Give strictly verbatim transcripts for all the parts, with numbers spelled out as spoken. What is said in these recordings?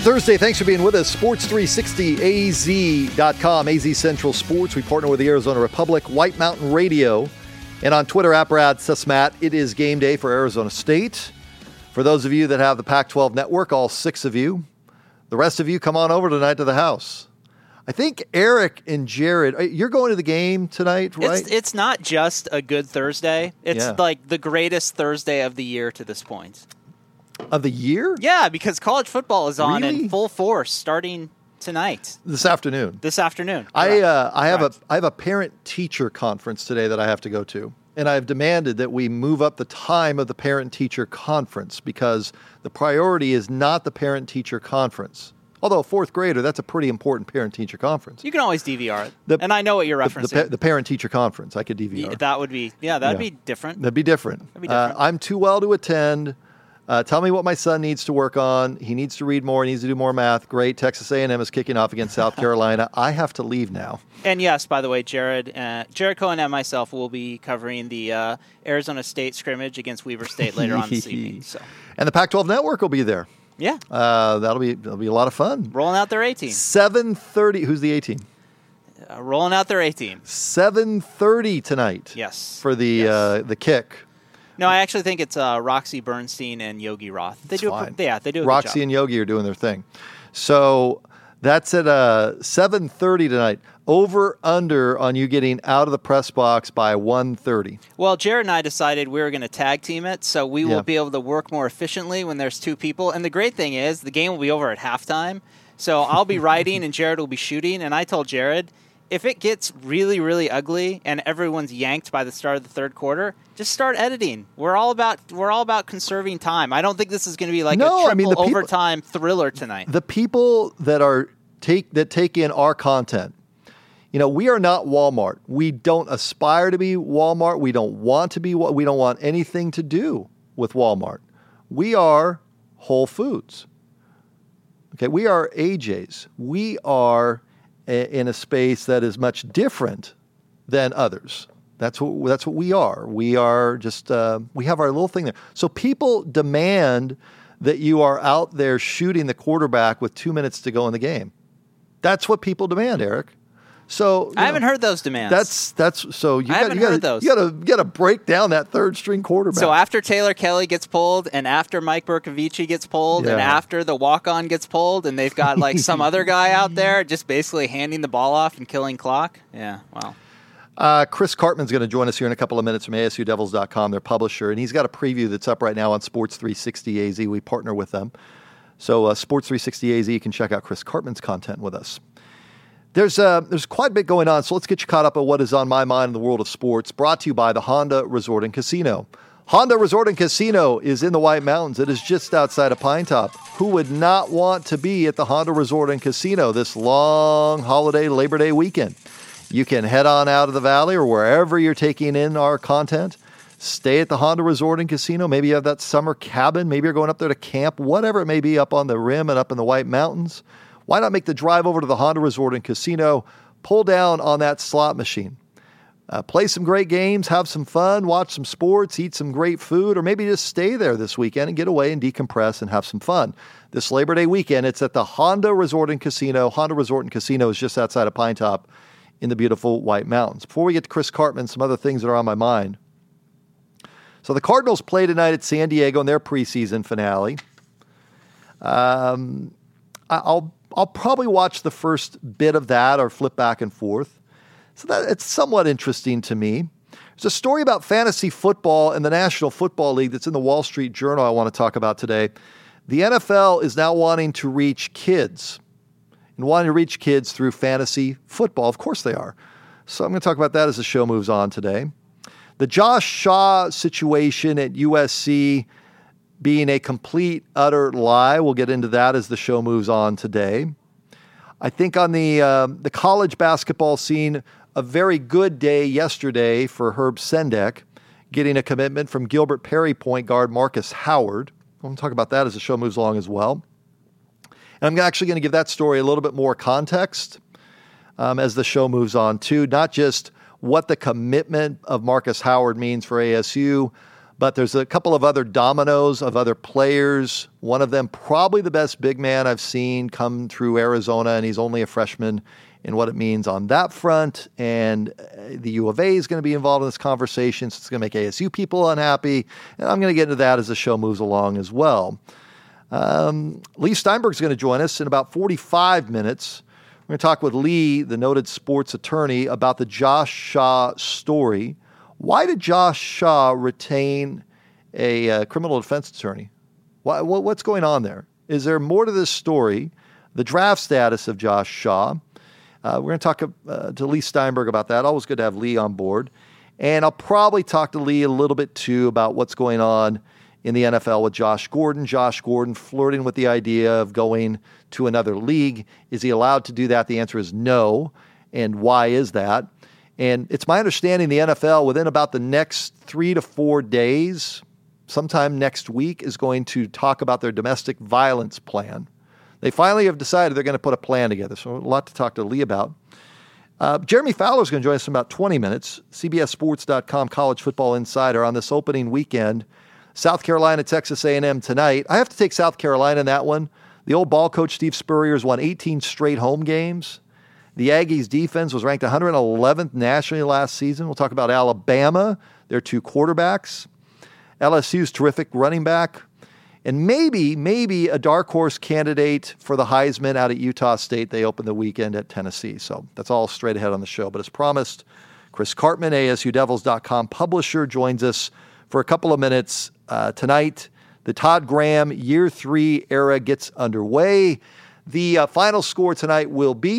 Thursday. Thanks for being with us. Sports three sixty A Z dot com, A Z Central Sports. We partner with the Arizona Republic, White Mountain Radio, and on Twitter, @BradSesmat. It is game day for Arizona State. For those of you that have the Pac twelve network, all six of you, the rest of you come on over tonight to the house. I think Eric and Jared, you're going to the game tonight, right? It's, it's not just a good Thursday. It's Yeah. like the greatest Thursday of the year to this point. Of the year? Yeah, because college football is on Really? in full force starting tonight, This afternoon. this afternoon. I Correct. uh, I have Correct. a I have a parent-teacher conference today that I have to go to, and I've demanded that we move up the time of the parent-teacher conference because the priority is not the parent-teacher conference. Although a fourth grader, that's a pretty important parent-teacher conference. You can always D V R it, The- and I know what you're The, referencing. the, pa- the parent-teacher conference, I could D V R. Y- that would be, yeah, that'd Yeah. be different. That'd be different. That'd be different. Uh, I'm too well to attend. Uh, tell me what my son needs to work on. He needs to read more. He needs to do more math. Great. Texas A and M is kicking off against South Carolina. I have to leave now. And yes, by the way, Jared, uh, Jared Cohen and myself will be covering the uh, Arizona State scrimmage against Weber State later on this evening. So, And the Pac twelve Network will be there. yeah, Uh, that'll be that'll be a lot of fun. rolling out their A team. seven thirty. Who's the A team? Uh, rolling out their A team. seven thirty tonight. Yes. For the Yes. uh, the kick. No, I actually think it's uh, Roxy Bernstein and Yogi Roth. They It's do, a, fine. pr- yeah, they do. A Roxy good job. and Yogi are doing their thing. So that's at uh, seven thirty tonight. Over under on you getting out of the press box by one thirty. Well, Jared and I decided we were going to tag team it, so we will Yeah. be able to work more efficiently when there's two people. And the great thing is, the game will be over at halftime. So I'll be writing and Jared will be shooting. And I told Jared, if it gets really, really ugly and everyone's yanked by the start of the third quarter, just start editing. We're all about we're all about conserving time. I don't think this is going to be like No, a I triple mean, the people- overtime thriller tonight. The people that are take that take in our content, you know, we are not Walmart. We don't aspire to be Walmart. We don't want to be. Wa- We don't want anything to do with Walmart. We are Whole Foods. Okay, we are A J's. We are a, in a space that is much different than others. That's what that's what we are. We are just uh, we have our little thing there. So people demand that you are out there shooting the quarterback with two minutes to go in the game. That's what people demand, Eric. So you I haven't know, heard those demands. That's that's so you I got haven't you got heard those. you got to got to break down that third string quarterback. So after Taylor Kelly gets pulled, and after Mike Bercovici gets pulled, and Yeah. after the walk-on gets pulled, and they've got like some other guy out there just basically handing the ball off and killing clock. Yeah, wow. Uh, Chris Cartman's going to join us here in a couple of minutes from A S U Devils dot com, their publisher, and he's got a preview that's up right now on Sports three sixty A Z. We partner with them. So uh, Sports three sixty A Z, you can check out Chris Cartman's content with us. There's uh, there's quite a bit going on, so let's get you caught up on what is on my mind in the world of sports, brought to you by the Honda Resort and Casino. Honda Resort and Casino is in the White Mountains. It is just outside of Pine Top. Who would not want to be at the Honda Resort and Casino this long holiday Labor Day weekend? You can head on out of the valley or wherever you're taking in our content. Stay at the Honda Resort and Casino. Maybe you have that summer cabin. Maybe you're going up there to camp, whatever it may be, up on the rim and up in the White Mountains. Why not make the drive over to the Honda Resort and Casino, pull down on that slot machine, uh, play some great games, have some fun, watch some sports, eat some great food, or maybe just stay there this weekend and get away and decompress and have some fun. This Labor Day weekend, it's at the Honda Resort and Casino. Honda Resort and Casino is just outside of Pine Top in the beautiful White Mountains. Before we get to Chris Cartman, some other things that are on my mind. So the Cardinals play tonight at San Diego in their preseason finale. Um, I'll I'll probably watch the first bit of that or flip back and forth. So that it's somewhat interesting to me. There's a story about fantasy football and the National Football League that's in the Wall Street Journal I want to talk about today. The N F L is now wanting to reach kids and wanting to reach kids through fantasy football. Of course they are. So I'm going to talk about that as the show moves on today. The Josh Shaw situation at U S C being a complete, utter lie. We'll get into that as the show moves on today. I think on the uh, the college basketball scene, a very good day yesterday for Herb Sendek, getting a commitment from Gilbert Perry point guard Marcus Howard. We'll talk about that as the show moves along as well. And I'm actually going to give that story a little bit more context um, as the show moves on too, not just what the commitment of Marcus Howard means for A S U, But there's a couple of other dominoes of other players. One of them, probably the best big man I've seen come through Arizona, and he's only a freshman, in what it means on that front. And the U of A is going to be involved in this conversation, so it's going to make A S U people unhappy. And I'm going to get into that as the show moves along as well. Um, Lee Steinberg's going to join us in about forty-five minutes. We're going to talk with Lee, the noted sports attorney, about the Josh Shaw story. Why did Josh Shaw retain a uh, criminal defense attorney? Why, what, what's going on there? Is there more to this story? The draft status of Josh Shaw. Uh, we're going to talk uh, to Lee Steinberg about that. Always good to have Lee on board. And I'll probably talk to Lee a little bit, too, about what's going on in the N F L with Josh Gordon. Josh Gordon flirting with the idea of going to another league. Is he allowed to do that? The answer is no. And why is that? And it's my understanding the N F L, within about the next three to four days, sometime next week, is going to talk about their domestic violence plan. They finally have decided they're going to put a plan together. So a lot to talk to Lee about. Uh, Jeremy Fowler is going to join us in about twenty minutes. C B S Sports dot com College Football Insider on this opening weekend. South Carolina, Texas A and M tonight. I have to take South Carolina in that one. The old ball coach Steve Spurrier's won eighteen straight home games. The Aggies' defense was ranked one hundred eleventh nationally last season. We'll talk about Alabama, their two quarterbacks. L S U's terrific running back. And maybe, maybe a dark horse candidate for the Heisman out at Utah State. They open the weekend at Tennessee. So that's all straight ahead on the show. But as promised, Chris Karpman, A S U Devils dot com publisher, joins us for a couple of minutes uh, tonight. The Todd Graham Year three era gets underway. The uh, final score tonight will be...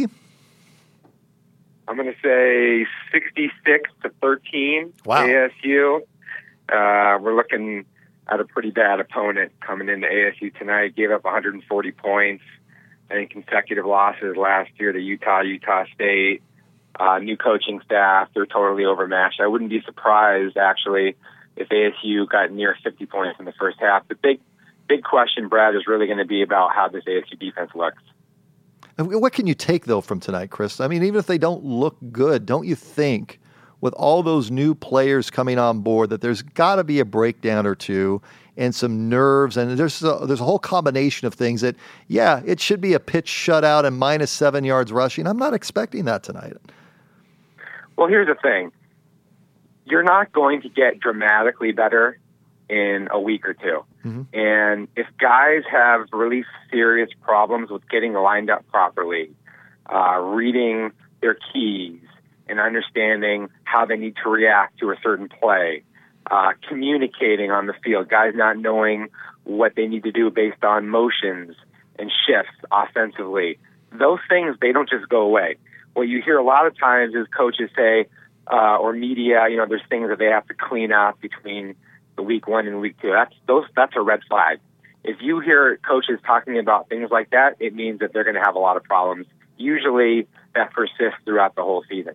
I'm going to say sixty-six to thirteen. Wow. A S U. Uh, we're looking at a pretty bad opponent coming into A S U tonight. Gave up one hundred forty points. I think consecutive losses last year to Utah, Utah State. Uh, new coaching staff. They're totally overmatched. I wouldn't be surprised, actually, if A S U got near fifty points in the first half. The big, big question, Brad, is really going to be about how this A S U defense looks. What can you take, though, from tonight, Chris? I mean, even if they don't look good, don't you think, with all those new players coming on board, that there's got to be a breakdown or two and some nerves, and there's a, there's a whole combination of things that, yeah, it should be a pitch shutout and minus seven yards rushing. I'm not expecting that tonight. Well, here's the thing. You're not going to get dramatically better in a week or two. Mm-hmm. And if guys have really serious problems with getting lined up properly, uh, reading their keys and understanding how they need to react to a certain play, uh, communicating on the field, guys not knowing what they need to do based on motions and shifts offensively, those things, they don't just go away. What you hear a lot of times is coaches say, uh, or media, you know, there's things that they have to clean up between the week one and week two. That's those. That's a red flag. If you hear coaches talking about things like that, it means that they're going to have a lot of problems. Usually that persists throughout the whole season.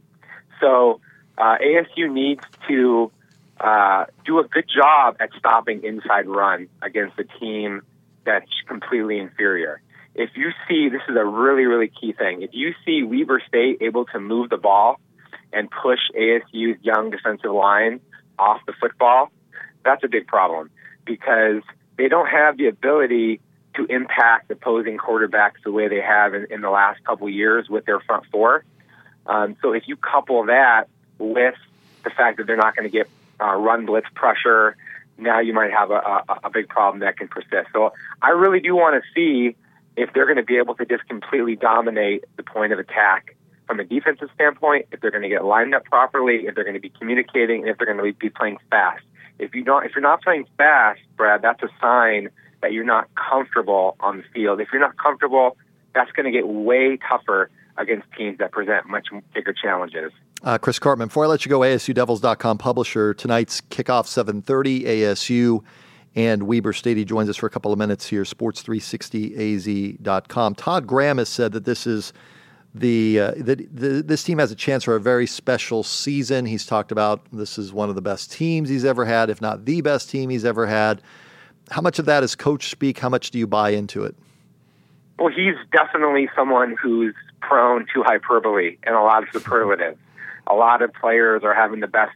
So uh, A S U needs to uh, do a good job at stopping inside run against a team that's completely inferior. If you see, this is a really, really key thing. If you see Weber State able to move the ball and push A S U's young defensive line off the football, that's a big problem because they don't have the ability to impact opposing quarterbacks the way they have in, in the last couple of years with their front four. Um, so if you couple that with the fact that they're not going to get uh, run blitz pressure, now you might have a, a, a big problem that can persist. So I really do want to see if they're going to be able to just completely dominate the point of attack from a defensive standpoint, if they're going to get lined up properly, if they're going to be communicating, and if they're going to be playing fast. If you don't, if you're not playing fast, Brad, that's a sign that you're not comfortable on the field. If you're not comfortable, that's going to get way tougher against teams that present much bigger challenges. Uh, Chris Karpman, before I let you go, A S U Devils dot com publisher, tonight's kickoff seven thirty, A S U and Weber State. He joins us for a couple of minutes here, sports three sixty A Z dot com. Todd Graham has said that this is the, uh, that the this team has a chance for a very special season. He's talked about this is one of the best teams he's ever had, if not the best team he's ever had. How much of that is coach speak? How much do you buy into it? Well, he's definitely someone who's prone to hyperbole and a lot of superlatives. A lot of players are having the best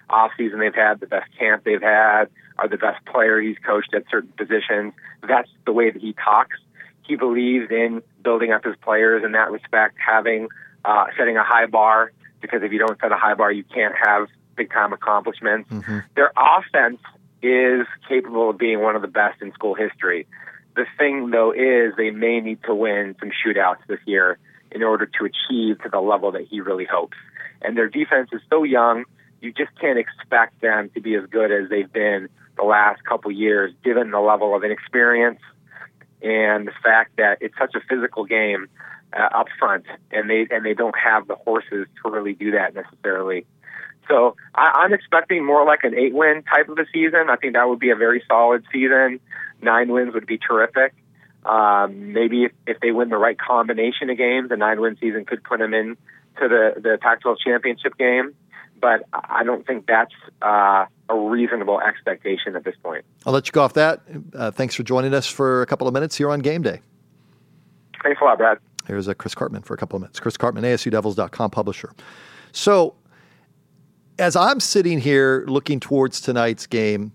offseason they've had, the best camp they've had, are the best player he's coached at certain positions. That's the way that he talks. He believes in building up his players in that respect, having uh, setting a high bar, because if you don't set a high bar, you can't have big-time accomplishments. Mm-hmm. Their offense is capable of being one of the best in school history. The thing, though, is they may need to win some shootouts this year in order to achieve to the level that he really hopes. And their defense is so young, you just can't expect them to be as good as they've been the last couple years, given the level of inexperience and the fact that it's such a physical game uh, up front, and they and they don't have the horses to really do that necessarily. So I, I'm expecting more like an eight-win type of a season. I think that would be a very solid season. Nine wins would be terrific. Um, maybe if, if they win the right combination of games, a nine-win season could put them in to the, the Pac twelve championship game. But I don't think that's uh, a reasonable expectation at this point. I'll let you go off that. Uh, thanks for joining us for a couple of minutes here on Game Day. Thanks a lot, Brad. Here's uh, Chris Karpman for a couple of minutes. Chris Karpman, A S U Devils dot com publisher. So as I'm sitting here looking towards tonight's game,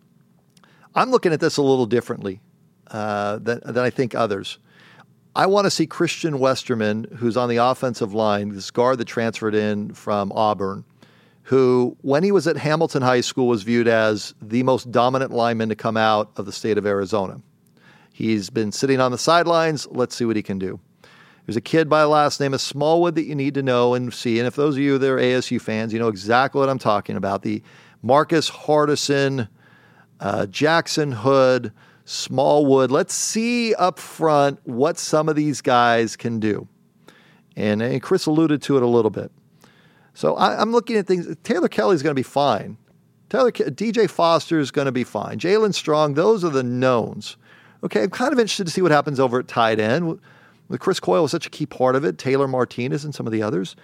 I'm looking at this a little differently uh, than, than I think others. I want to see Christian Westerman, who's on the offensive line, this guard that transferred in from Auburn, who, when he was at Hamilton High School, was viewed as the most dominant lineman to come out of the state of Arizona. He's been sitting on the sidelines. Let's see what he can do. There's a kid by the last name of Smallwood that you need to know and see. And if those of you that are A S U fans, you know exactly what I'm talking about. The Marcus Hardison, uh, Jackson Hood, Smallwood. Let's see up front what some of these guys can do. And, and Chris alluded to it a little bit. So I, I'm looking at things. Taylor Kelly's going to be fine. Taylor, D J Foster is going to be fine. Jalen Strong, those are the knowns. Okay, I'm kind of interested to see what happens over at tight end. With Chris Coyle was such a key part of it, Taylor Martinez and some of the others.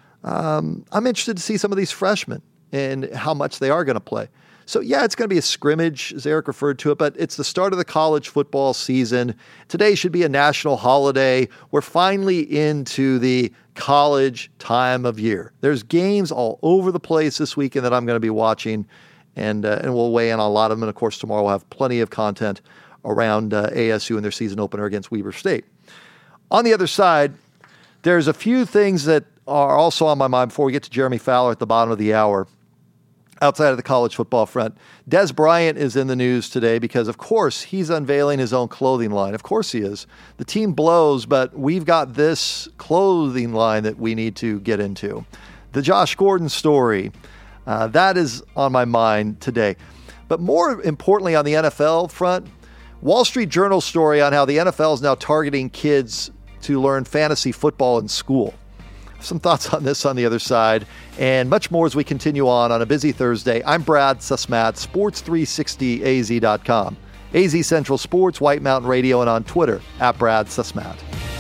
Um, I'm interested to see some of these freshmen and how much they are going to play. So, yeah, it's going to be a scrimmage, as Eric referred to it, but it's the start of the college football season. Today should be a national holiday. We're finally into the college time of year. There's games all over the place this weekend that I'm going to be watching, and uh, and we'll weigh in on a lot of them. And, of course, tomorrow we'll have plenty of content around uh, A S U and their season opener against Weber State. On the other side, there's a few things that are also on my mind before we get to Jeremy Fowler at the bottom of the hour. Outside of the college football front, Des Bryant is in the news today because, of course, he's unveiling his own clothing line. Of course he is. The team blows, but we've got this clothing line that we need to get into. The Josh Gordon story, uh, that is on my mind today. But more importantly, on the N F L front, Wall Street Journal story on how the N F L is now targeting kids to learn fantasy football in school. Some thoughts on this on the other side, and much more as we continue on on a busy Thursday. I'm Brad Sussmat, sports three sixty A Z dot com, A Z Central Sports, White Mountain Radio, and on Twitter, at Brad Sussmat.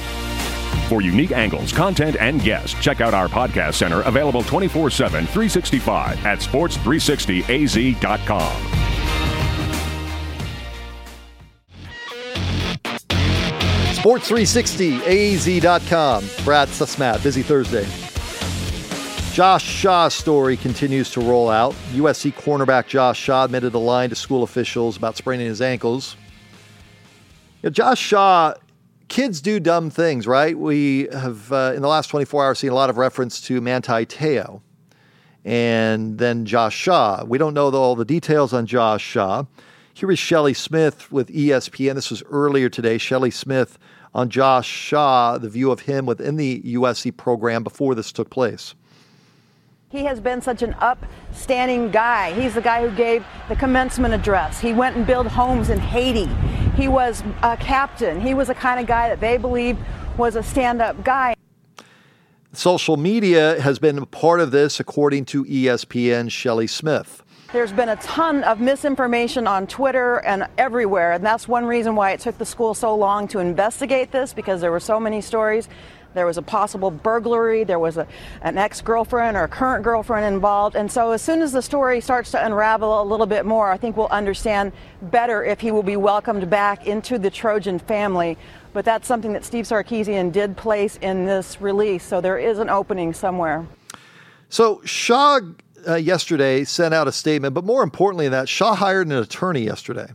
For unique angles, content, and guests, check out our podcast center, available twenty-four seven, three sixty-five at sports three sixty A Z dot com. sports three sixty A Z dot com. Brad Sussmat, busy Thursday. Josh Shaw's story continues to roll out. U S C cornerback Josh Shaw admitted a line to school officials about spraining his ankles. You know, Josh Shaw, kids do dumb things, right? We have, uh, in the last twenty-four hours, seen a lot of reference to Manti Te'o and then Josh Shaw. We don't know all the details on Josh Shaw. Here is Shelley Smith with E S P N. This was earlier today. Shelley Smith on Josh Shaw, the view of him within the U S C program before this took place. He has been such an upstanding guy. He's the guy who gave the commencement address. He went and built homes in Haiti. He was a captain. He was the kind of guy that they believed was a stand-up guy. Social media has been a part of this, according to E S P N Shelley Smith. There's been a ton of misinformation on Twitter and everywhere, and that's one reason why it took the school so long to investigate this, because there were so many stories. There was a possible burglary, there was a, an ex-girlfriend or a current girlfriend involved, and so as soon as the story starts to unravel a little bit more, I think we'll understand better if he will be welcomed back into the Trojan family. But that's something that Steve Sarkisian did place in this release, so there is an opening somewhere. So Shaw uh, yesterday sent out a statement, but more importantly than that, Shah hired an attorney yesterday.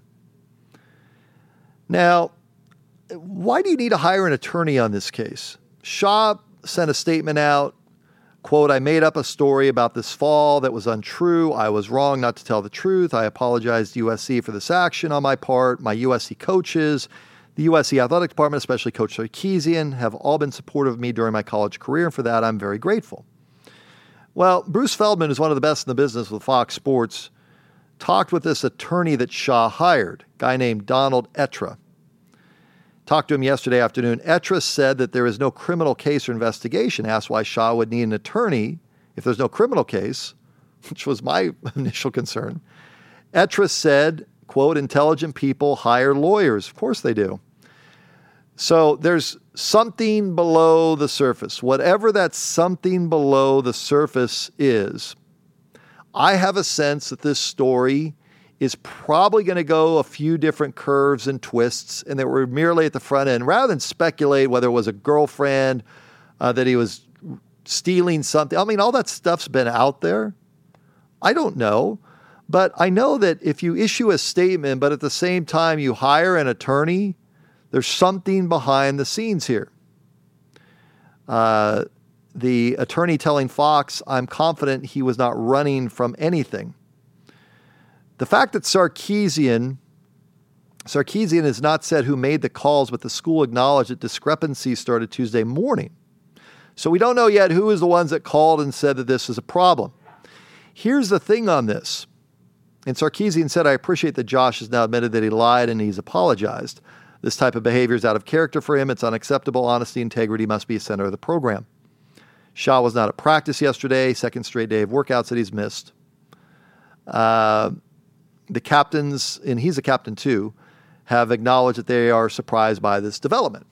Now, why do you need to hire an attorney on this case? Shah sent a statement out, quote, I made up a story about this fall that was untrue. I was wrong not to tell the truth. I apologize to U S C for this action on my part. My U S C coaches, the U S C athletic department, especially Coach Sarkisian, have all been supportive of me during my college career, and for that, I'm very grateful. Well, Bruce Feldman, who's one of the best in the business with Fox Sports, talked with this attorney that Shah hired, a guy named Donald Etra. Talked to him yesterday afternoon. Etra said that there is no criminal case or investigation, asked why Shah would need an attorney if there's no criminal case, which was my initial concern. Etra said, quote, intelligent people hire lawyers. Of course they do. So there's something below the surface. Whatever that something below the surface is, I have a sense that this story is probably going to go a few different curves and twists, and that we're merely at the front end. Rather than speculate whether it was a girlfriend, uh, that he was stealing something. I mean, all that stuff's been out there. I don't know. But I know that if you issue a statement, but at the same time you hire an attorney, there's something behind the scenes here. Uh, the attorney telling Fox, I'm confident he was not running from anything. The fact that Sarkisian, Sarkisian has not said who made the calls, but the school acknowledged that discrepancies started Tuesday morning. So we don't know yet who is the ones that called and said that this is a problem. Here's the thing on this. And Sarkisian said, I appreciate that Josh has now admitted that he lied and he's apologized. This type of behavior is out of character for him. It's unacceptable. Honesty, integrity must be a center of the program. Shah was not at practice yesterday, second straight day of workouts that he's missed. Uh, the captains, and he's a captain too, have acknowledged that they are surprised by this development.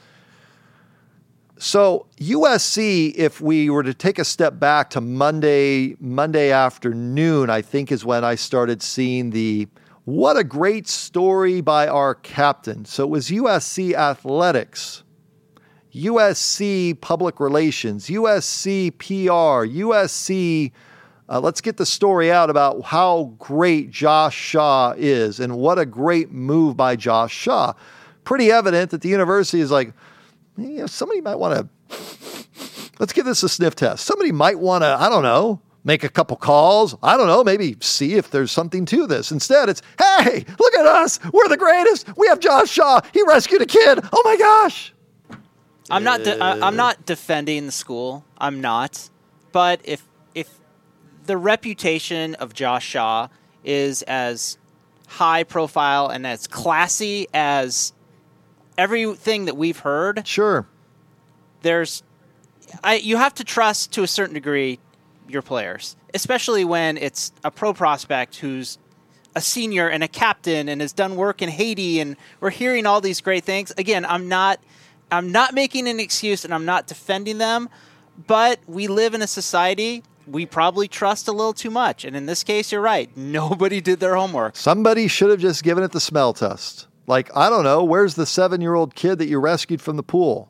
So U S C, if we were to take a step back to Monday, Monday afternoon, I think is when I started seeing the, what a great story by our captain. So it was U S C athletics, U S C public relations, U S C P R, U S C, uh, let's get the story out about how great Josh Shah is and what a great move by Josh Shah. Pretty evident that the university is like, you know, somebody might want to, let's give this a sniff test. Somebody might want to, I don't know, make a couple calls. I don't know, maybe see if there's something to this. Instead, it's, hey, look at us. We're the greatest. We have Josh Shah. He rescued a kid. Oh, my gosh. I'm not de- I'm not defending the school. I'm not. But if if the reputation of Josh Shah is as high profile and as classy as everything that we've heard, sure, there's, I you have to trust to a certain degree your players, especially when it's a pro prospect who's a senior and a captain and has done work in Haiti, and we're hearing all these great things. Again, I'm not, I'm not making an excuse and I'm not defending them, but we live in a society we probably trust a little too much, and in this case, you're right. Nobody did their homework. Somebody should have just given it the smell test. Like, I don't know, where's the seven-year-old kid that you rescued from the pool?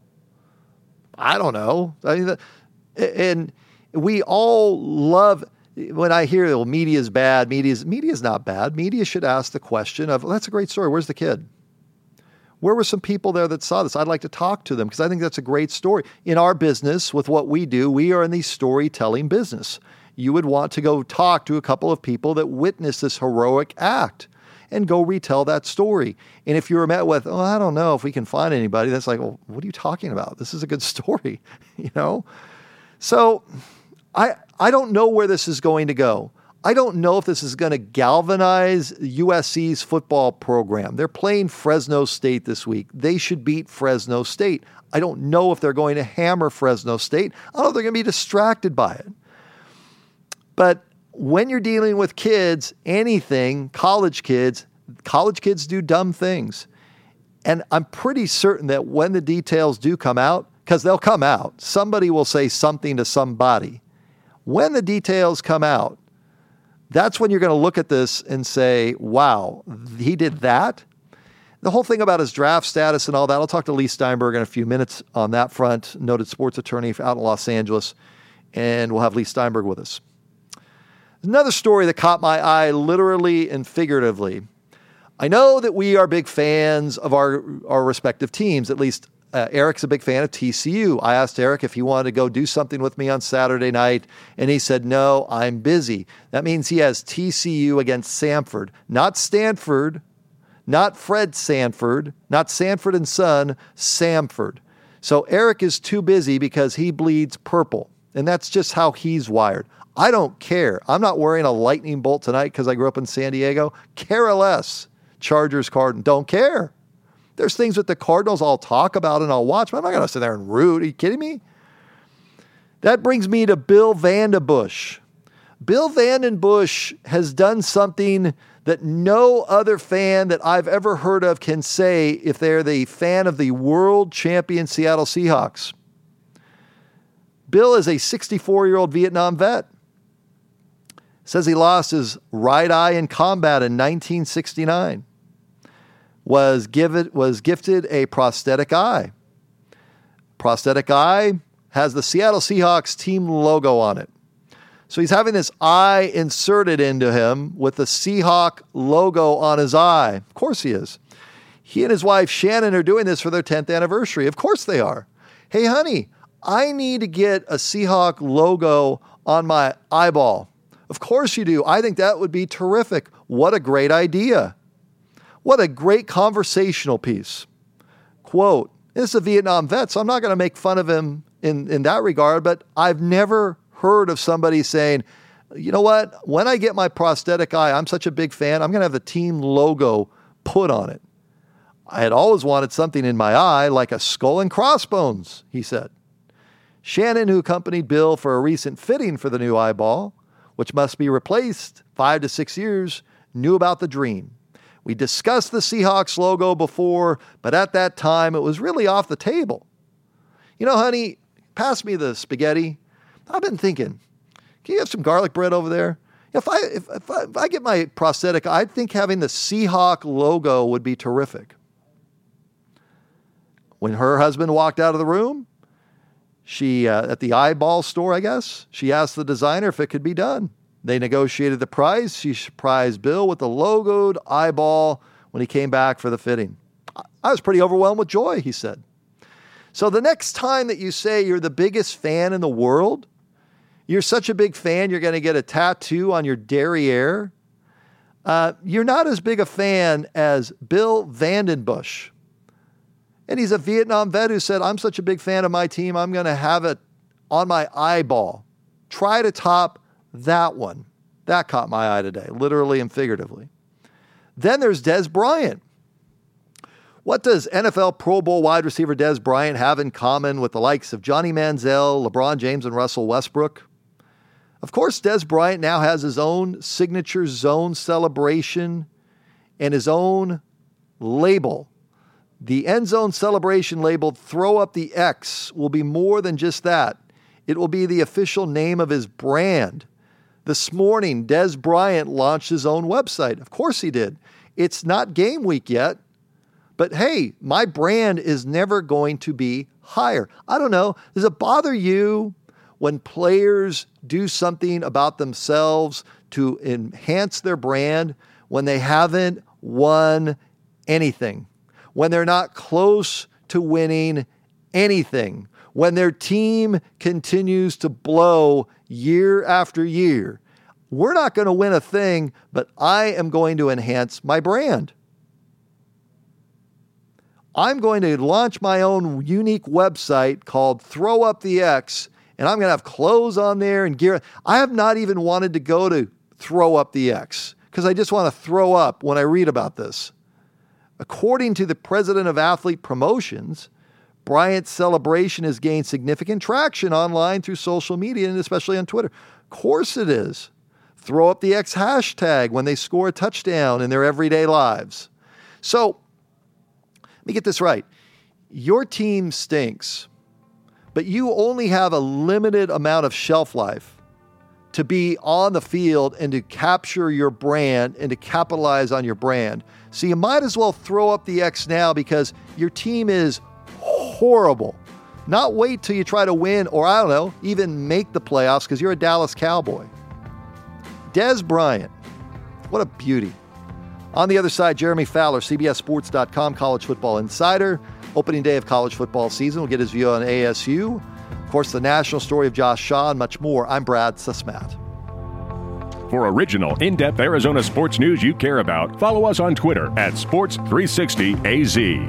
I don't know. I mean, and we all love, when I hear, well, media is bad, media is, media is not bad. Media should ask the question of, well, that's a great story. Where's the kid? Where were some people there that saw this? I'd like to talk to them because I think that's a great story. In our business, with what we do, we are in the storytelling business. You would want to go talk to a couple of people that witnessed this heroic act and go retell that story. And if you were met with, oh, I don't know if we can find anybody, that's like, well, what are you talking about? This is a good story, you know? So I I don't know where this is going to go. I don't know if this is going to galvanize U S C's football program. They're playing Fresno State this week. They should beat Fresno State. I don't know if they're going to hammer Fresno State. I don't know if they're going to be distracted by it. But when you're dealing with kids, anything, college kids, college kids do dumb things. And I'm pretty certain that when the details do come out, because they'll come out, somebody will say something to somebody. When the details come out, that's when you're going to look at this and say, wow, he did that? The whole thing about his draft status and all that, I'll talk to Lee Steinberg in a few minutes on that front, noted sports attorney out in Los Angeles, and we'll have Lee Steinberg with us. Another story that caught my eye literally and figuratively. I know that we are big fans of our, our respective teams. At least uh, Eric's a big fan of T C U. I asked Eric if he wanted to go do something with me on Saturday night, and he said, no, I'm busy. That means he has T C U against Samford, not Stanford, not Fred Sanford, not Sanford and Son, Samford. So Eric is too busy because he bleeds purple, and that's just how he's wired. I don't care. I'm not wearing a lightning bolt tonight because I grew up in San Diego. Care less. Chargers, Cardinals, don't care. There's things with the Cardinals I'll talk about and I'll watch, but I'm not going to sit there and root. Are you kidding me? That brings me to Bill VandenBussche. Bill VandenBussche has done something that no other fan that I've ever heard of can say if they're the fan of the world champion Seattle Seahawks. Bill is a sixty-four-year-old Vietnam vet. Says he lost his right eye in combat in nineteen sixty-nine. Was given was gifted a prosthetic eye. Prosthetic eye has the Seattle Seahawks team logo on it. So he's having this eye inserted into him with the Seahawk logo on his eye. Of course he is. He and his wife Shannon are doing this for their tenth anniversary. Of course they are. Hey, honey, I need to get a Seahawk logo on my eyeball. Of course you do. I think that would be terrific. What a great idea. What a great conversational piece. Quote, this is a Vietnam vet, so I'm not going to make fun of him in, in that regard, but I've never heard of somebody saying, you know what, when I get my prosthetic eye, I'm such a big fan, I'm going to have the team logo put on it. I had always wanted something in my eye like a skull and crossbones, he said. Shannon, who accompanied Bill for a recent fitting for the new eyeball, which must be replaced five to six years, knew about the dream. We discussed the Seahawks logo before, but at that time, it was really off the table. You know, honey, pass me the spaghetti. I've been thinking, can you have some garlic bread over there? If I, if, if I, if I get my prosthetic, I think having the Seahawk logo would be terrific. When her husband walked out of the room, She, uh, at the eyeball store, I guess, she asked the designer if it could be done. They negotiated the price. She surprised Bill with the logoed eyeball when he came back for the fitting. I was pretty overwhelmed with joy, he said. So the next time that you say you're the biggest fan in the world, you're such a big fan, you're going to get a tattoo on your derriere. Uh, you're not as big a fan as Bill VandenBussche. And he's a Vietnam vet who said, I'm such a big fan of my team, I'm going to have it on my eyeball. Try to top that one. That caught my eye today, literally and figuratively. Then there's Dez Bryant. What does N F L Pro Bowl wide receiver Dez Bryant have in common with the likes of Johnny Manziel, LeBron James, and Russell Westbrook? Of course, Dez Bryant now has his own signature zone celebration and his own label. The end zone celebration labeled Throw Up the X will be more than just that. It will be the official name of his brand. This morning, Dez Bryant launched his own website. Of course he did. It's not game week yet, but hey, my brand is never going to be higher. I don't know. Does it bother you when players do something about themselves to enhance their brand when they haven't won anything? When they're not close to winning anything, when their team continues to blow year after year? We're not going to win a thing, but I am going to enhance my brand. I'm going to launch my own unique website called Throw Up the X, and I'm going to have clothes on there and gear. I have not even wanted to go to Throw Up the X because I just want to throw up when I read about this. According to the president of Athlete Promotions, Bryant's celebration has gained significant traction online through social media and especially on Twitter. Of course it is. Throw up the X hashtag when they score a touchdown in their everyday lives. So, let me get this right. Your team stinks, but you only have a limited amount of shelf life to be on the field and to capture your brand and to capitalize on your brand. So you might as well throw up the X now because your team is horrible. Not wait till you try to win or, I don't know, even make the playoffs because you're a Dallas Cowboy. Des Bryant. What a beauty. On the other side, Jeremy Fowler, C B S Sports dot com college football insider. Opening day of college football season. We'll get his view on A S U. Of course, the national story of Josh Shaw and much more. I'm Brad Susmat. For original, in-depth Arizona sports news you care about, follow us on Twitter at Sports three sixty A Z.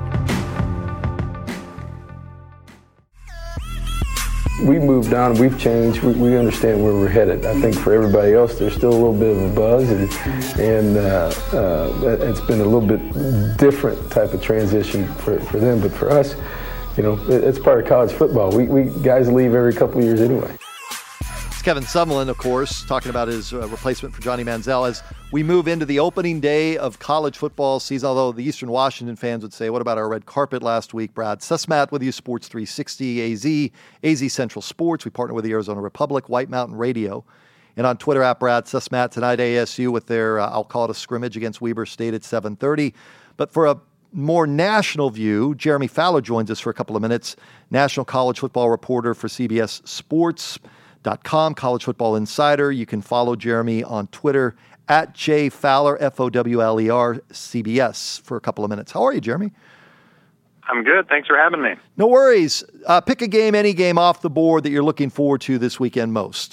We've moved on, we've changed, we, we understand where we're headed. I think for everybody else, there's still a little bit of a buzz, and, and uh, uh, it's been a little bit different type of transition for, for them. But for us, you know, it, it's part of college football. We, we guys leave every couple of years anyway. It's Kevin Sumlin, of course, talking about his uh, replacement for Johnny Manziel as we move into the opening day of college football season, although the Eastern Washington fans would say, what about our red carpet last week? Brad Susmat with you, Sports three sixty A Z, A Z Central Sports. We partner with the Arizona Republic, White Mountain Radio. And on Twitter, at Brad Susmat, tonight A S U with their, uh, I'll call it a scrimmage against Weber State at seven thirty. But for a more national view, Jeremy Fowler joins us for a couple of minutes, national college football reporter for C B S Sports dot com, college football insider. You can follow Jeremy on Twitter at J Fowler, F O W L E R, C B S for a couple of minutes. How are you, Jeremy? I'm good. Thanks for having me. No worries. Uh, pick a game, any game off the board that you're looking forward to this weekend most.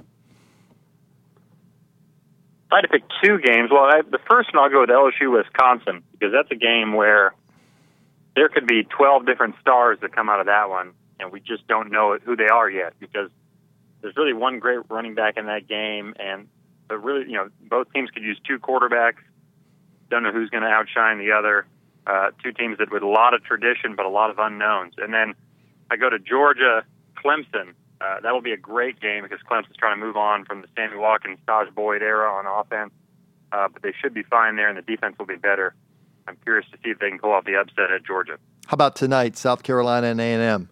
If I had to pick two games, well, I, the first one I'll go with L S U Wisconsin, because that's a game where there could be twelve different stars that come out of that one, and we just don't know who they are yet, because there's really one great running back in that game, and but really, you know, both teams could use two quarterbacks. Don't know who's going to outshine the other. Uh, two teams that with a lot of tradition but a lot of unknowns. And then I go to Georgia, Clemson. Uh, that will be a great game because Clemson's trying to move on from the Sammy Watkins, Taj Boyd era on offense. Uh, but they should be fine there, and the defense will be better. I'm curious to see if they can pull off the upset at Georgia. How about tonight, South Carolina and A and M?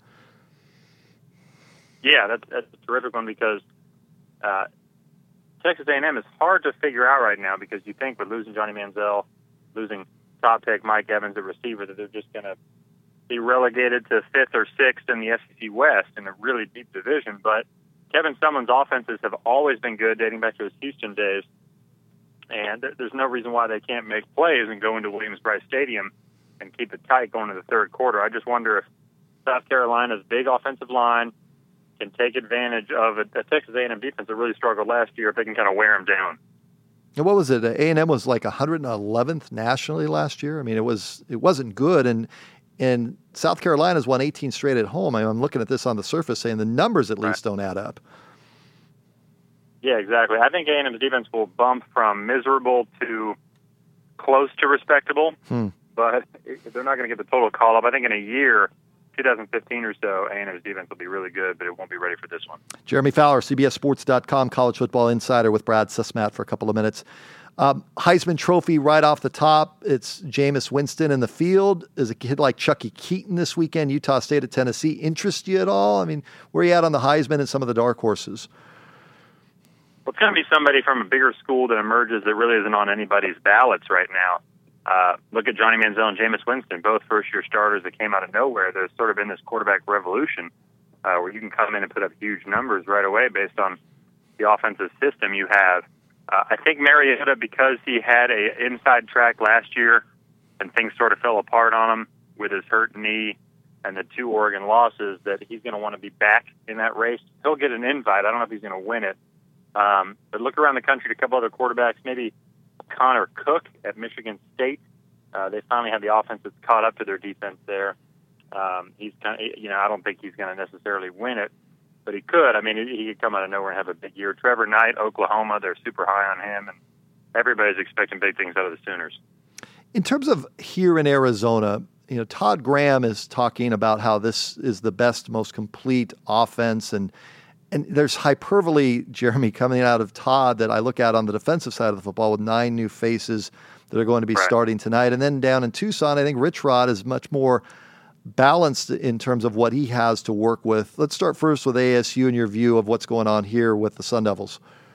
Yeah, that's, that's a terrific one because uh, Texas A and M is hard to figure out right now because you think with losing Johnny Manziel, losing top pick Mike Evans at receiver, that they're just going to be relegated to fifth or sixth in the S E C West in a really deep division. But Kevin Sumlin's offenses have always been good dating back to his Houston days, and there's no reason why they can't make plays and go into Williams-Brice Stadium and keep it tight going into the third quarter. I just wonder if South Carolina's big offensive line can take advantage of a, a Texas A and M defense that really struggled last year if they can kind of wear them down. And what was it? A and M was like one hundred eleventh nationally last year. I mean, it was it wasn't good, and and South Carolina's won eighteen straight at home. I mean, I'm looking at this on the surface, saying the numbers at right. least don't add up. Yeah, exactly. I think A and M's defense will bump from miserable to close to respectable, hmm. but they're not going to get the total call up. I think in a year, two thousand fifteen or so, A and M's defense will be really good, but it won't be ready for this one. Jeremy Fowler, C B S Sports dot com, college football insider with Brad Susmat for a couple of minutes. Um, Heisman Trophy right off the top. It's Jameis Winston in the field. Is a kid like Chucky Keaton this weekend, Utah State at Tennessee, interest you at all? I mean, where are you at on the Heisman and some of the dark horses? Well, it's going to be somebody from a bigger school that emerges that really isn't on anybody's ballots right now. Uh, look at Johnny Manziel and Jameis Winston, both first-year starters that came out of nowhere. There's sort of been this quarterback revolution uh, where you can come in and put up huge numbers right away based on the offensive system you have. Uh, I think Mariota, because he had a inside track last year and things sort of fell apart on him with his hurt knee and the two Oregon losses, that he's going to want to be back in that race. He'll get an invite. I don't know if he's going to win it. Um, but look around the country at a couple other quarterbacks, maybe Connor Cook at Michigan State. Uh, they finally have the offense that's caught up to their defense there. Um, he's kind of, you know, I don't think he's going to necessarily win it, but he could. I mean, he, he could come out of nowhere and have a big year. Trevor Knight, Oklahoma, they're super high on him, and everybody's expecting big things out of the Sooners. In terms of here in Arizona, you know, Todd Graham is talking about how this is the best, most complete offense, and And there's hyperbole, Jeremy, coming out of Todd that I look at on the defensive side of the football with nine new faces that are going to be right. starting tonight. And then down in Tucson, I think Rich Rod is much more balanced in terms of what he has to work with. Let's start first with A S U and your view of what's going on here with the Sun Devils.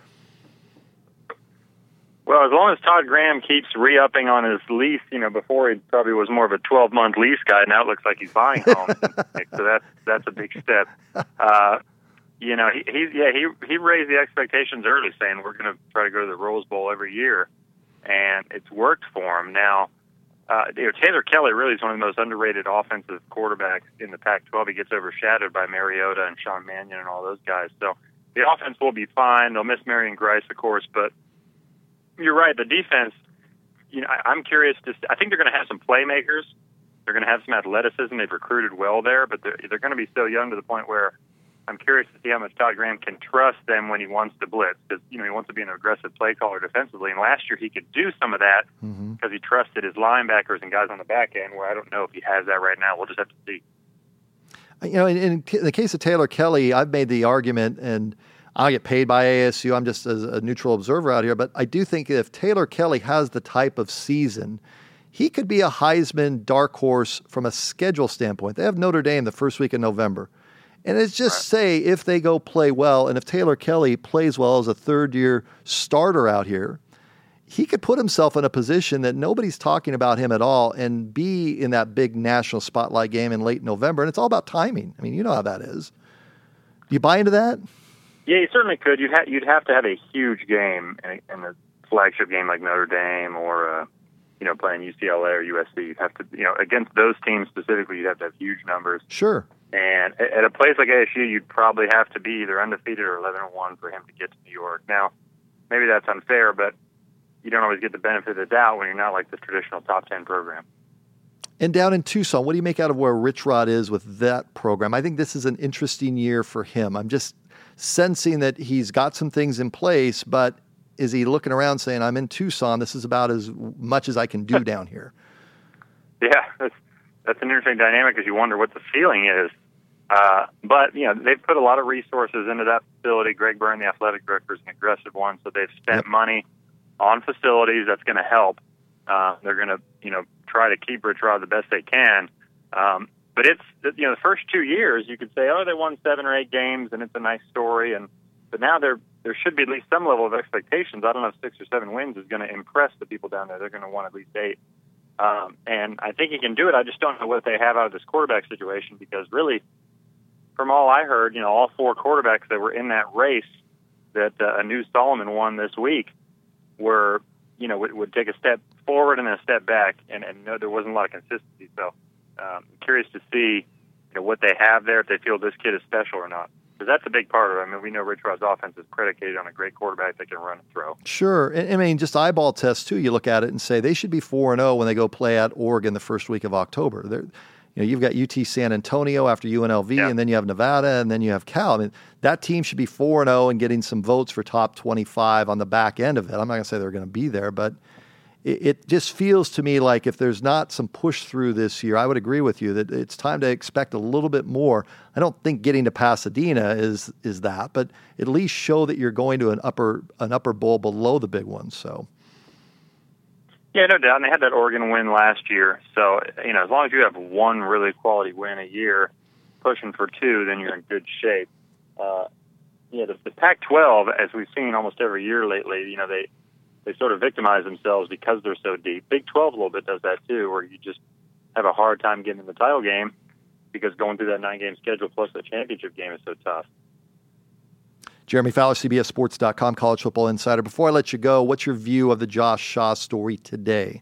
Well, as long as Todd Graham keeps re-upping on his lease, you know, before he probably was more of a twelve-month lease guy, now it looks like he's buying homes. So that's, that's a big step. Uh, you know, he, he yeah he he raised the expectations early, saying we're going to try to go to the Rose Bowl every year, and it's worked for him. Now, uh, you know, Taylor Kelly really is one of the most underrated offensive quarterbacks in the Pac twelve. He gets overshadowed by Mariota and Sean Mannion and all those guys. So the offense will be fine. They'll miss Marion Grice, of course, but you're right. The defense, you know, I, I'm curious to. I think they're going to have some playmakers. They're going to have some athleticism. They've recruited well there, but they're, they're going to be so young to the point where I'm curious to see how much Todd Graham can trust them when he wants to blitz, because you know he wants to be an aggressive play caller defensively. And last year he could do some of that because mm-hmm. he trusted his linebackers and guys on the back end. Where I don't know if he has that right now. We'll just have to see. You know, in, in the case of Taylor Kelly, I've made the argument, and I get paid by A S U. I'm just as a neutral observer out here, but I do think if Taylor Kelly has the type of season, he could be a Heisman dark horse from a schedule standpoint. They have Notre Dame the first week in November. And it's just right. say if they go play well, and if Taylor Kelly plays well as a third-year starter out here, he could put himself in a position that nobody's talking about him at all and be in that big national spotlight game in late November. And it's all about timing. I mean, you know how that is. Do you buy into that? Yeah, you certainly could. You'd, ha- you'd have to have a huge game in a, in a flagship game like Notre Dame or uh, you know, playing U C L A or U S C. You'd have to, you know, against those teams specifically, you'd have to have huge numbers. Sure. And at a place like A S U, you'd probably have to be either undefeated or eleven and one for him to get to New York. Now, maybe that's unfair, but you don't always get the benefit of the doubt when you're not like the traditional top ten program. And down in Tucson, what do you make out of where Rich Rod is with that program? I think this is an interesting year for him. I'm just sensing that he's got some things in place, but is he looking around saying, I'm in Tucson, this is about as much as I can do down here? Yeah, that's, that's an interesting dynamic because you wonder what the feeling is. Uh, but, you know, they've put a lot of resources into that facility. Greg Byrne, the athletic director, is an aggressive one, so they've spent yep. money on facilities. That's going to help. Uh, they're going to, you know, try to keep Rich Rod the best they can. Um, but it's, you know, the first two years, you could say, oh, they won seven or eight games, and it's a nice story. And but now there there should be at least some level of expectations. I don't know if six or seven wins is going to impress the people down there. They're going to want at least eight. Um, and I think he can do it. I just don't know what they have out of this quarterback situation because really, from all I heard, you know, all four quarterbacks that were in that race that uh, Anu Solomon won this week were, you know, would, would take a step forward and then a step back, and, and no, there wasn't a lot of consistency. So um, I'm curious to see, you know, what they have there, if they feel this kid is special or not. Because that's a big part of it. I mean, we know Rich Rod's offense is predicated on a great quarterback that can run and throw. Sure. And, I mean, just eyeball tests, too. You look at it and say they should be four and oh when they go play at Oregon the first week of October. They're, you know, you've got U T San Antonio after U N L V, yeah. and then you have Nevada, and then you have Cal. I mean, that team should be four and oh and getting some votes for top twenty-five on the back end of it. I'm not going to say they're going to be there, but it, it just feels to me like if there's not some push through this year, I would agree with you that it's time to expect a little bit more. I don't think getting to Pasadena is is that, but at least show that you're going to an upper an upper bowl below the big ones. So. Yeah, no doubt. And they had that Oregon win last year. So, you know, as long as you have one really quality win a year, pushing for two, then you're in good shape. Uh, yeah, the, the Pac twelve, as we've seen almost every year lately, you know, they, they sort of victimize themselves because they're so deep. Big twelve a little bit does that too, where you just have a hard time getting in the title game because going through that nine-game schedule plus the championship game is so tough. Jeremy Fowler, C B S Sports dot com, College Football Insider. Before I let you go, what's your view of the Josh Shaw story today?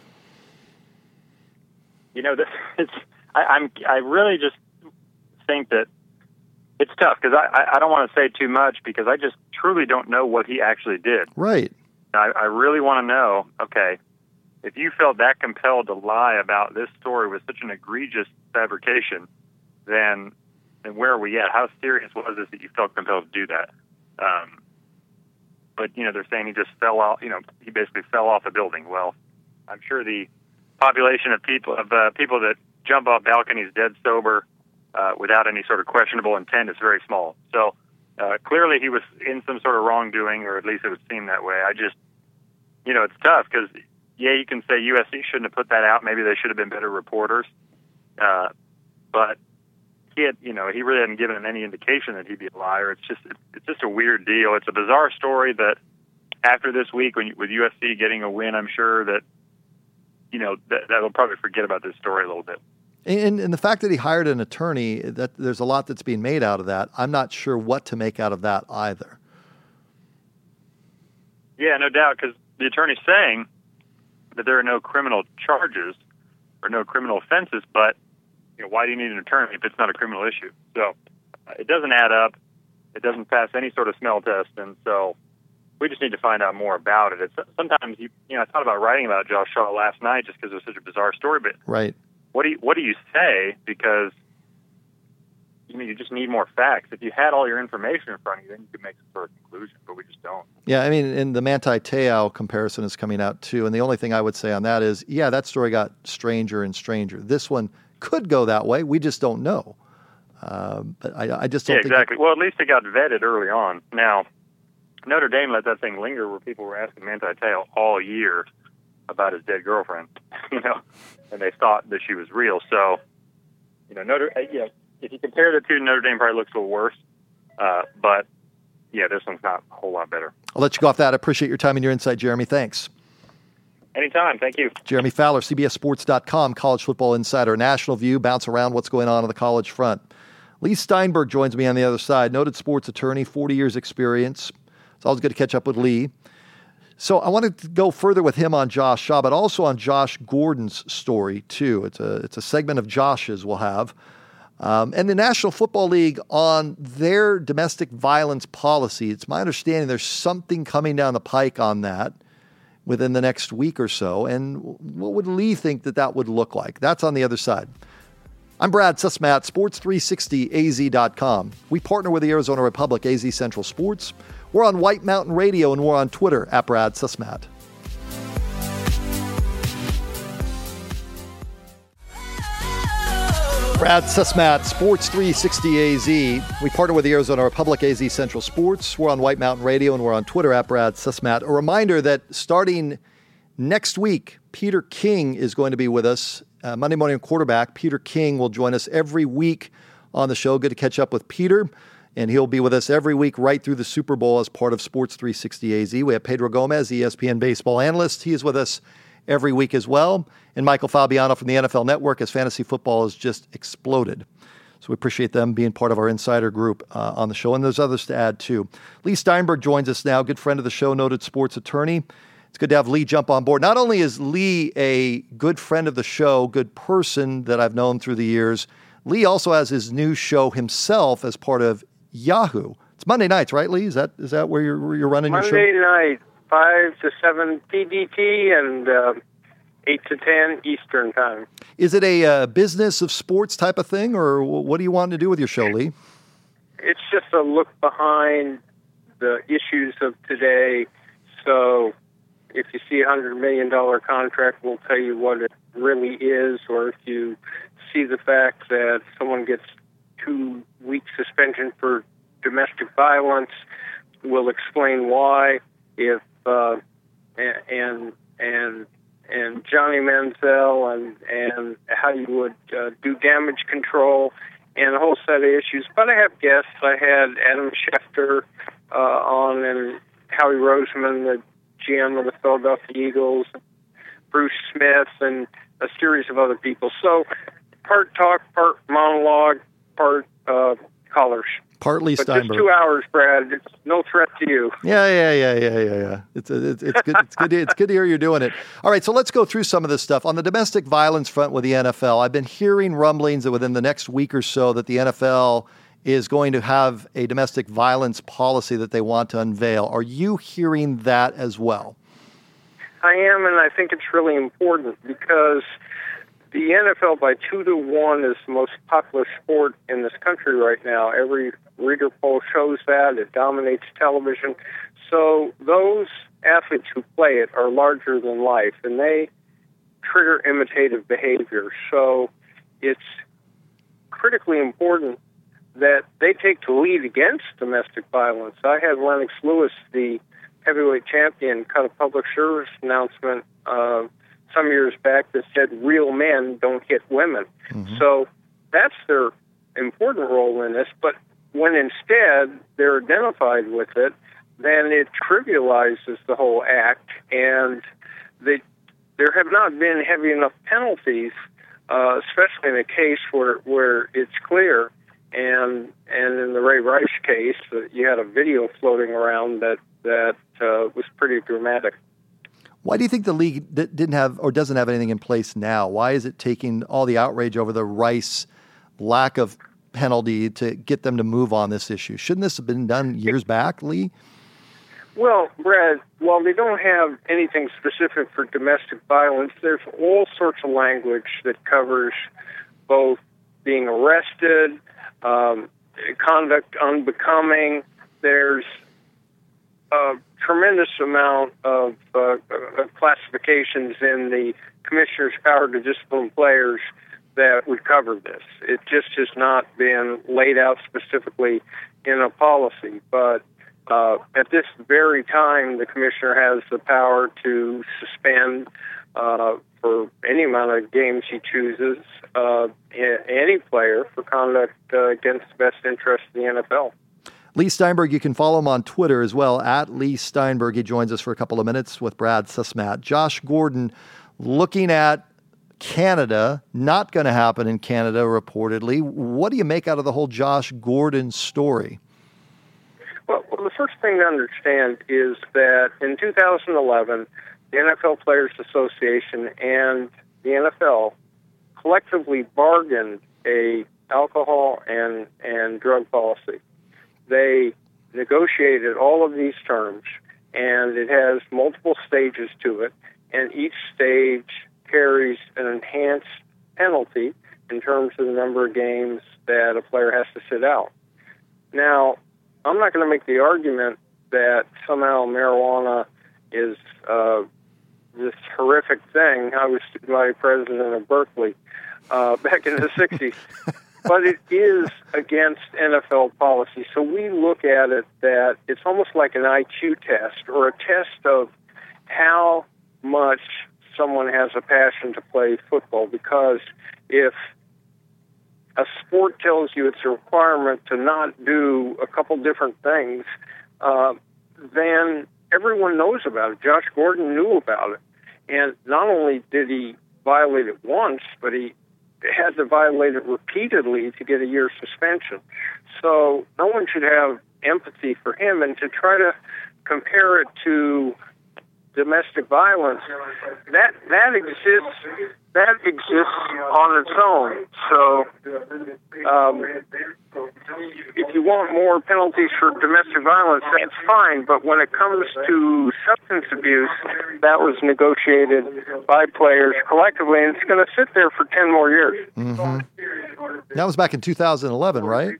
You know, this, it's, I, I'm, I really just think that it's tough because I, I don't want to say too much because I just truly don't know what he actually did. Right. I, I really want to know, okay, if you felt that compelled to lie about this story with such an egregious fabrication, then... and where are we at? How serious was this that you felt compelled to do that? Um, but, you know, they're saying he just fell off, you know, he basically fell off a building. Well, I'm sure the population of people of uh, people that jump off balconies dead sober uh, without any sort of questionable intent is very small. So uh, clearly he was in some sort of wrongdoing, or at least it would seem that way. I just, you know, it's tough because, yeah, you can say U S C shouldn't have put that out. Maybe they should have been better reporters. Uh, but he had, you know, he really hadn't given any indication that he'd be a liar. It's just, it's just a weird deal. It's a bizarre story that after this week, when you, with U S C getting a win, I'm sure that, you know, that, that'll probably forget about this story a little bit. And, and the fact that he hired an attorney, that there's a lot that's being made out of that. I'm not sure what to make out of that either. Yeah, no doubt, because the attorney's saying that there are no criminal charges or no criminal offenses, but you know, why do you need an attorney if it's not a criminal issue? So uh, it doesn't add up. It doesn't pass any sort of smell test, and so we just need to find out more about it. It's, sometimes, you, you know, I thought about writing about Josh Shaw last night just because it was such a bizarre story, but right. What do you, what do you say? Because you know, you just need more facts. If you had all your information in front of you, then you could make some sort of conclusion, but we just don't. Yeah, I mean, and the Manti Te'o comparison is coming out too, and the only thing I would say on that is, yeah, that story got stranger and stranger. This one could go that way. We just don't know. Um, but I, I just don't yeah, think... exactly. Well, at least it got vetted early on. Now, Notre Dame let that thing linger where people were asking Manti Te'o all year about his dead girlfriend, you know, and they thought that she was real. So, you know, Notre, yeah, if you compare the two, Notre Dame probably looks a little worse. Uh, but yeah, this one's not a whole lot better. I'll let you go off that. I appreciate your time and your insight, Jeremy. Thanks. Anytime. Thank you. Jeremy Fowler, C B S Sports dot com, college football insider, national view, bounce around what's going on on the college front. Lee Steinberg joins me on the other side, noted sports attorney, forty years experience. It's always good to catch up with Lee. So I wanted to go further with him on Josh Shaw, but also on Josh Gordon's story, too. It's a it's a segment of Josh's we'll have. Um, and the National Football League on their domestic violence policy. It's my understanding there's something coming down the pike on that within the next week or so. And what would Lee think that that would look like? That's on the other side. I'm Brad Sussmat, Sports three sixty A Z dot com. We partner with the Arizona Republic, A Z Central Sports. We're on White Mountain Radio, and we're on Twitter, at Brad Sussmat. Brad Sussmat, Sports three sixty A Z. We partner with the Arizona Republic, A Z Central Sports. We're on White Mountain Radio, and we're on Twitter, at Brad Sussmat. A reminder that starting next week, Peter King is going to be with us. Uh, Monday Morning Quarterback, Peter King will join us every week on the show. Good to catch up with Peter. And he'll be with us every week right through the Super Bowl as part of Sports three sixty A Z. We have Pedro Gomez, E S P N baseball analyst. He is with us every week as well. And Michael Fabiano from the N F L Network, as fantasy football has just exploded. So we appreciate them being part of our insider group uh, on the show. And there's others to add, too. Lee Steinberg joins us now, good friend of the show, noted sports attorney. It's good to have Lee jump on board. Not only is Lee a good friend of the show, good person that I've known through the years, Lee also has his new show himself as part of Yahoo. It's Monday nights, right, Lee? Is that is that where you're where you're running Monday your show? Monday night, five to seven P D T and uh, eight to ten Eastern time. Is it a uh, business of sports type of thing, or what do you want to do with your show, Lee? It's just a look behind the issues of today. So if you see a one hundred million dollars contract, we'll tell you what it really is, or if you see the fact that someone gets two-week suspension for domestic violence, we'll explain why. If uh, and and and Johnny Manziel and and how you would uh, do damage control and a whole set of issues. But I have guests. I had Adam Schefter uh, on, and Howie Roseman, the G M of the Philadelphia Eagles, Bruce Smith, and a series of other people. So part talk, part monologue, part uh, callers. Partly but Steinberg. Just two hours, Brad. It's no threat to you. Yeah, yeah, yeah, yeah, yeah, yeah. It's it's, it's good. It's good. To, it's good to hear you're doing it. All right, so let's go through some of this stuff on the domestic violence front with the N F L. I've been hearing rumblings that within the next week or so that the N F L is going to have a domestic violence policy that they want to unveil. Are you hearing that as well? I am, and I think it's really important because the N F L by two to one is the most popular sport in this country right now. Every reader poll shows that. It dominates television. So those athletes who play it are larger than life, and they trigger imitative behavior. So it's critically important that they take the lead against domestic violence. I had Lennox Lewis, the heavyweight champion, cut a public service announcement uh, some years back that said real men don't hit women. Mm-hmm. So that's their important role in this. But when instead they're identified with it, then it trivializes the whole act, and they, there have not been heavy enough penalties uh, especially in a case where where it's clear. And and in the Ray Rice case, uh, you had a video floating around that that uh, was pretty dramatic. Why do you think the league d- didn't have or doesn't have anything in place now? Why is it taking all the outrage over the Rice lack of penalty to get them to move on this issue? Shouldn't this have been done years back, Lee? Well, Brad, while they don't have anything specific for domestic violence, there's all sorts of language that covers both being arrested, um, conduct unbecoming. There's a tremendous amount of uh, classifications in the commissioner's power to discipline players that would cover this. It just has not been laid out specifically in a policy. But uh, at this very time, the commissioner has the power to suspend uh, for any amount of games he chooses uh, any player for conduct uh, against the best interest of the N F L. Lee Steinberg, you can follow him on Twitter as well, at Lee Steinberg. He joins us for a couple of minutes with Brad Susmat. Josh Gordon, looking at Canada, not going to happen in Canada, reportedly. What do you make out of the whole Josh Gordon story? Well, well, the first thing to understand is that in two thousand eleven, the N F L Players Association and the N F L collectively bargained a alcohol and, and drug policy. They negotiated all of these terms, and it has multiple stages to it, and each stage carries an enhanced penalty in terms of the number of games that a player has to sit out. Now, I'm not going to make the argument that somehow marijuana is uh, this horrific thing. I was vice president of Berkeley uh, back in the sixties. But it is against N F L policy. So we look at it that it's almost like an I Q test or a test of how much someone has a passion to play football. Because if a sport tells you it's a requirement to not do a couple different things, uh, then everyone knows about it. Josh Gordon knew about it. And not only did he violate it once, but he had to violate it repeatedly to get a year's suspension. So no one should have empathy for him. And to try to compare it to domestic violence, that that exists that exists on its own. So um, if you want more penalties for domestic violence, that's fine. But when it comes to substance abuse, that was negotiated by players collectively, and it's going to sit there for ten more years. Mm-hmm. That was back in two thousand eleven, right?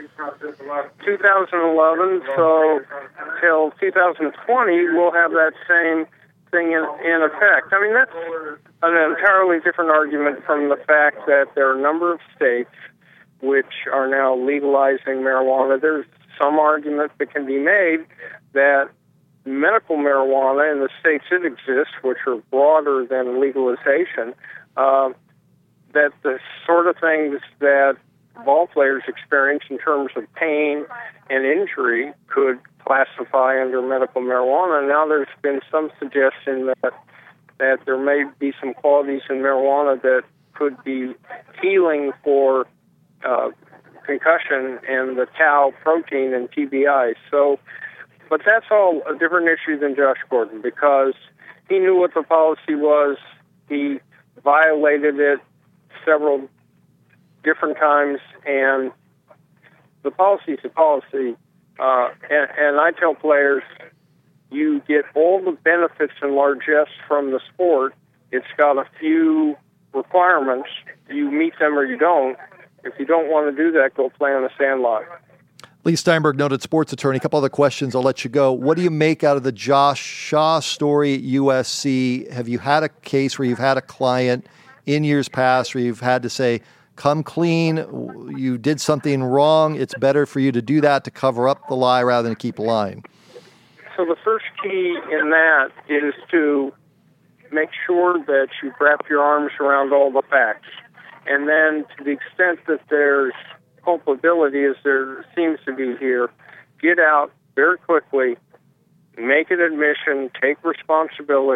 two thousand eleven, so till two thousand twenty, we'll have that same thing in, in effect. I mean, that's an entirely different argument from the fact that there are a number of states which are now legalizing marijuana. There's some argument that can be made that medical marijuana in the states that exist, which are broader than legalization, uh, that the sort of things that ball players experience in terms of pain and injury could classify under medical marijuana. Now there's been some suggestion that that there may be some qualities in marijuana that could be healing for uh, concussion and the tau protein and T B I. So, but that's all a different issue than Josh Gordon, because he knew what the policy was. He violated it several different times, and the policy is a policy. Uh, and, and I tell players, you get all the benefits and largesse from the sport. It's got a few requirements. You meet them or you don't. If you don't want to do that, go play on the sandlot. Lee Steinberg, noted sports attorney. A couple other questions. I'll let you go. What do you make out of the Josh Shaw story at U S C? Have you had a case where you've had a client in years past where you've had to say, come clean, you did something wrong, it's better for you to do that to cover up the lie rather than keep lying? So the first key in that is to make sure that you wrap your arms around all the facts. And then to the extent that there's culpability, as there seems to be here, get out very quickly, make an admission, take responsibility,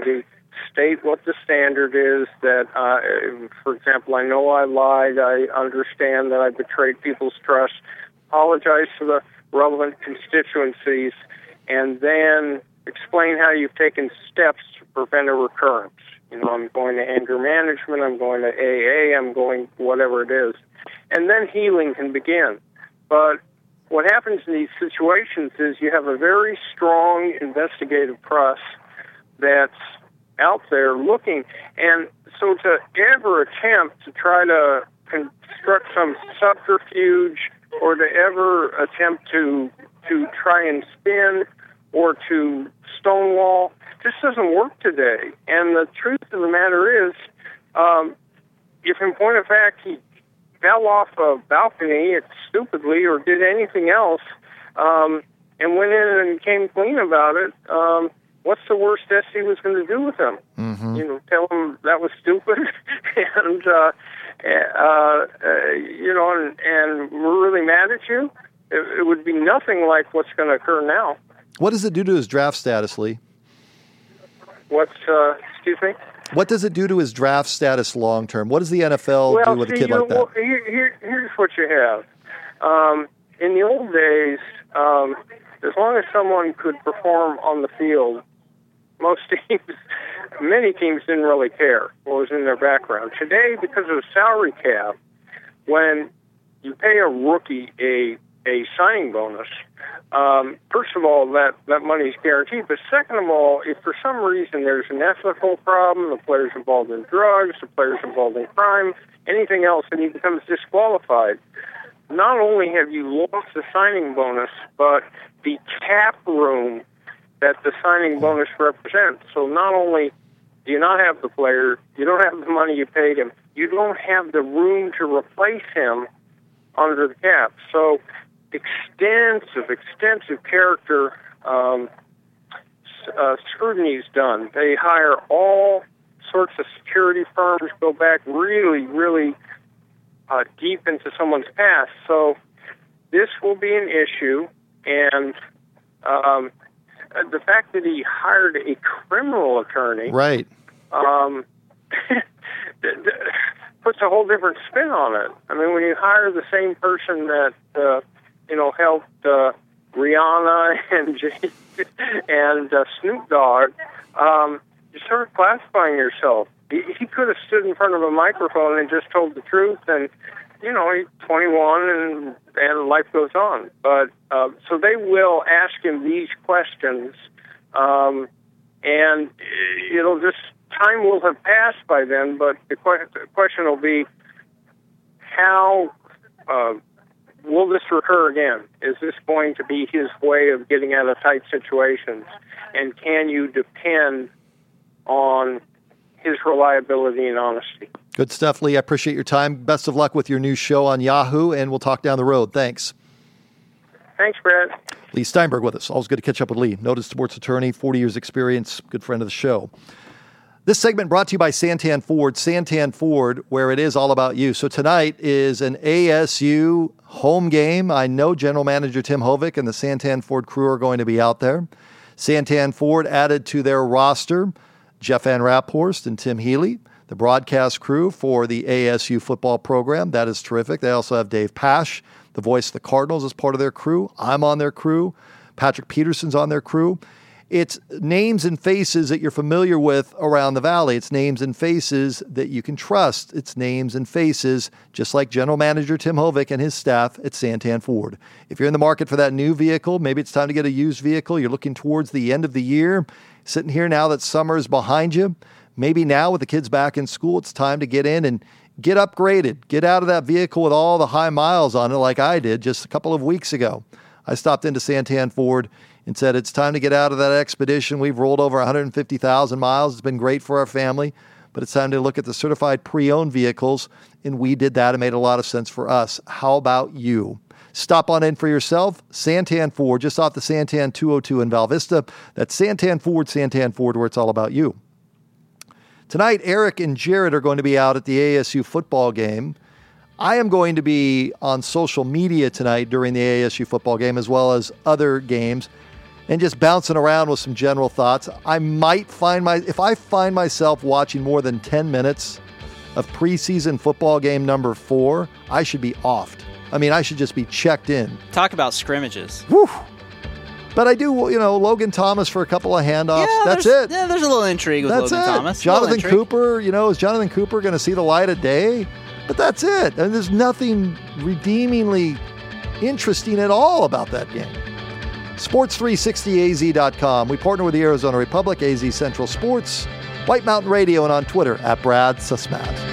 state what the standard is. That, uh, for example, I know I lied. I understand that I betrayed people's trust. Apologize to the relevant constituencies, and then explain how you've taken steps to prevent a recurrence. You know, I'm going to anger management, I'm going to A A, I'm going whatever it is. And then healing can begin. But what happens in these situations is you have a very strong investigative press that's out there looking. And so to ever attempt to try to construct some subterfuge or to ever attempt to to try and spin or to stonewall, this doesn't work today. And the truth of the matter is, um, if in point of fact he fell off a balcony stupidly or did anything else um, and went in and came clean about it, um, what's the worst S C was going to do with him? Mm-hmm. You know, tell him that was stupid and, uh, uh, uh, you know, and, and we're really mad at you? It, it would be nothing like what's going to occur now. What does it do to his draft status, Lee? What's, uh, excuse me? What does it do to his draft status long term? What does the N F L well, do with see, a kid you, like that? Well, here, here, here's what you have. Um, in the old days, um, as long as someone could perform on the field, most teams, many teams didn't really care what was in their background. Today, because of the salary cap, when you pay a rookie a a signing bonus, um, first of all, that, that money is guaranteed. But second of all, if for some reason there's an ethical problem, the player's involved in drugs, the player's involved in crime, anything else, and he becomes disqualified, not only have you lost the signing bonus, but the cap room that the signing bonus represents. So not only do you not have the player, you don't have the money you paid him, you don't have the room to replace him under the cap. So extensive, extensive character um, uh, scrutiny is done. They hire all sorts of security firms, go back really, really uh, deep into someone's past. So this will be an issue, and um, the fact that he hired a criminal attorney, right, um, puts a whole different spin on it. I mean, when you hire the same person that uh, you know helped uh, Rihanna and Jay and uh, Snoop Dogg, um, you're sort of classifying yourself. He, he could have stood in front of a microphone and just told the truth, and you know, he's twenty-one, and and life goes on. But uh, so they will ask him these questions, um, and it'll just time will have passed by then. But the, que- the question will be, how uh, will this recur again? Is this going to be his way of getting out of tight situations? And can you depend on his reliability and honesty? Good stuff, Lee. I appreciate your time. Best of luck with your new show on Yahoo, and we'll talk down the road. Thanks. Thanks, Brad. Lee Steinberg with us. Always good to catch up with Lee. Noted sports attorney, forty years experience, good friend of the show. This segment brought to you by Santan Ford. Santan Ford, where it is all about you. So tonight is an A S U home game. I know General Manager Tim Hovick and the Santan Ford crew are going to be out there. Santan Ford added to their roster Jeff Van Raphorst and Tim Healy, the broadcast crew for the A S U football program. That is terrific. They also have Dave Pasch, the voice of the Cardinals, as part of their crew. I'm on their crew. Patrick Peterson's on their crew. It's names and faces that you're familiar with around the valley. It's names and faces that you can trust. It's names and faces, just like General Manager Tim Hovick and his staff at Santan Ford. If you're in the market for that new vehicle, maybe it's time to get a used vehicle. You're looking towards the end of the year, sitting here now that summer is behind you. Maybe now with the kids back in school, it's time to get in and get upgraded. Get out of that vehicle with all the high miles on it like I did just a couple of weeks ago. I stopped into Santan Ford and said, it's time to get out of that Expedition. We've rolled over one hundred fifty thousand miles. It's been great for our family, but it's time to look at the certified pre-owned vehicles, and we did that. It made a lot of sense for us. How about you? Stop on in for yourself. Santan Ford, just off the Santan two oh two in Val Vista. That's Santan Ford, Santan Ford, where it's all about you. Tonight, Eric and Jared are going to be out at the A S U football game. I am going to be on social media tonight during the A S U football game, as well as other games. and just bouncing around with some general thoughts. I might find my, if I find myself watching more than ten minutes of preseason football game number four, I should be offed. I mean, I should just be checked in. Talk about scrimmages. Woo! But I do, you know, Logan Thomas for a couple of handoffs. Yeah, That's there's, it. Yeah, there's a little intrigue with That's Logan it. Thomas. Jonathan Cooper, you know, is Jonathan Cooper going to see the light of day? But that's it. And there's nothing redeemingly interesting at all about that game. sports three sixty A Z dot com. We partner with the Arizona Republic, A Z Central Sports, White Mountain Radio, and on Twitter at Brad Susmat.